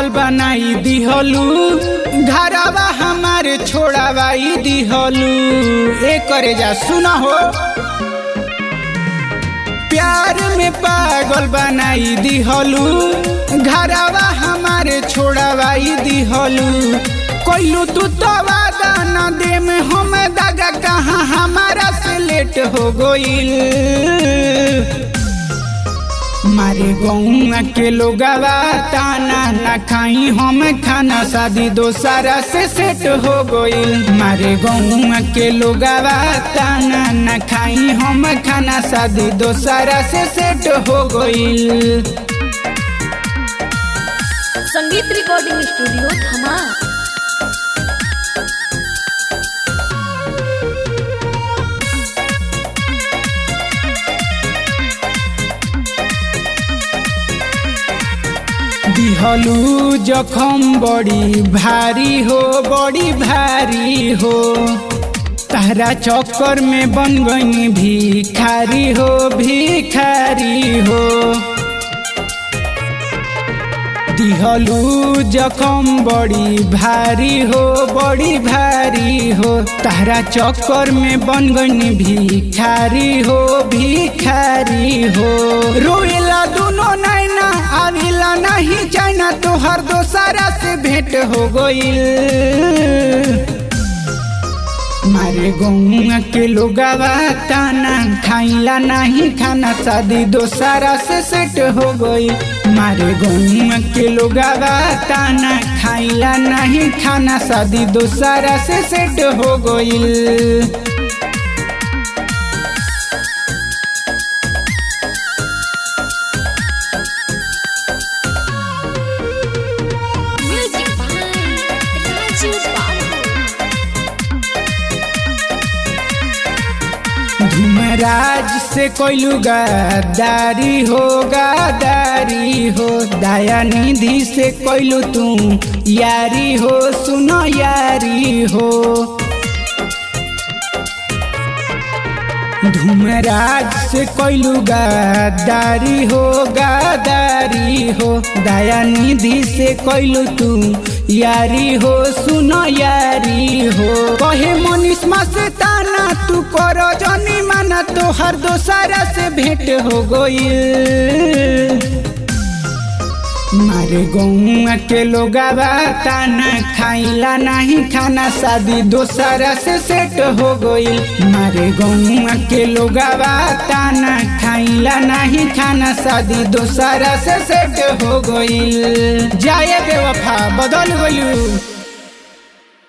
पागल बनाई दिहलू, घरवा हमारे छोड़ावाई दिहलू। एक करे जा सुना हो, प्यार में पागल बनाई दिहलू, घरवा हमारे छोड़ावाई दिहलू। कोइलू तू तो वादा न दे में हम दागा, कहाँ हमारा से लेट हो गईल। मारे गौआ के लोगवा ताना न खाई हम खाना, शादी दोसरा से सेट हो गईल। मारे गौआ के लोगवा ताना न खाई हम खाना, शादी दोसरा से सेट हो गईल। संगीत रिकॉर्डिंग स्टूडियो धमा। दिहलू जखम बड़ी भारी हो, बड़ी भारी हो। तारा चक्कर में बन गई भिखारी हो, भिखारी हो। दिहलू जखम बड़ी भारी हो, बड़ी भारी हो। तारा चक्कर में बन गई भिखारी हो, भिखारी हो। रोएला दोनों नैना, आविला नहीं चाइना, तोहर दोसरा से भेंट हो गईल। मारे गौआ के लोगवा ताना खाइला नहीं खाना, शादी दोसरा से सेट हो गई। मारे गौआ के लोगवा ताना खाइला नहीं खाना, शादी दोसरा से सेट हो गई। धूमराज से कोइलू गद्दारी हो, गद्दारी हो। दया निधि से कोइलू तू यारी हो, सुनो यारी हो। धूमराज से कोइलू गद्दारी हो, गद्दारी हो। दया निधि से कोइलू तू यारी हो, सुनो यारी हो। कहे मनीष मस्ताना तू करो जनी माना, तोहर दोसरा से भेंट हो गईल। मारे गौआ के लोगवा ताना खाइला नहीं खाना, शादी दोसरा से सेट हो गईल। मारे गौआ के लोगवा ताना खाइला नहीं खाना, शादी दोसरा से सेट हो गईल। जाए बेवफा बदल गइलू।